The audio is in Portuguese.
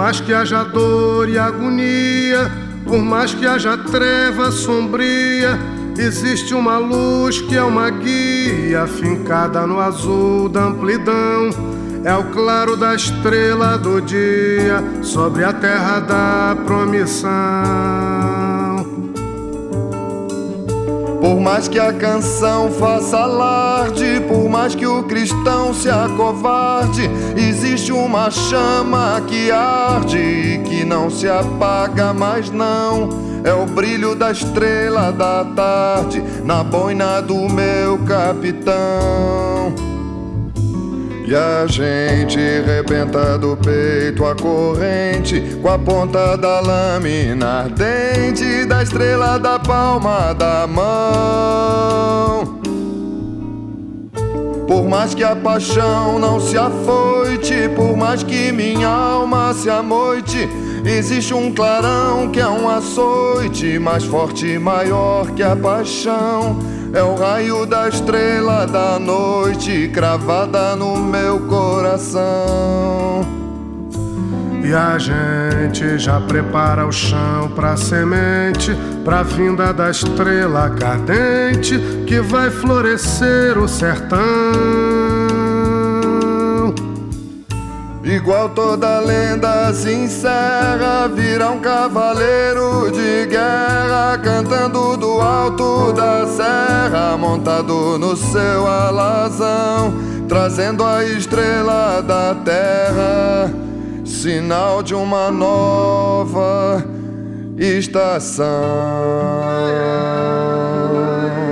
mais que haja dor e agonia, por mais que haja treva sombria, existe uma luz que é uma guia, fincada no azul da amplidão. É o claro da estrela do dia sobre a terra da promissão. Por mais que a canção faça alarde, por mais que o cristão se acovarde, existe uma chama que arde e que não se apaga mais não. É o brilho da estrela da tarde na boina do meu capitão. E a gente rebenta do peito a corrente com a ponta da lâmina ardente da estrela da palma da mão. Por mais que a paixão não se afoite, por mais que minha alma se amoite, existe um clarão que é um açoite mais forte e maior que a paixão. É o raio da estrela da noite cravada no meu coração. E a gente já prepara o chão pra semente, pra vinda da estrela cadente que vai florescer o sertão. Igual toda lenda se encerra, virá um cavaleiro de guerra cantando do alto da serra, montado no seu alazão, trazendo a estrela da terra, sinal de uma nova estação.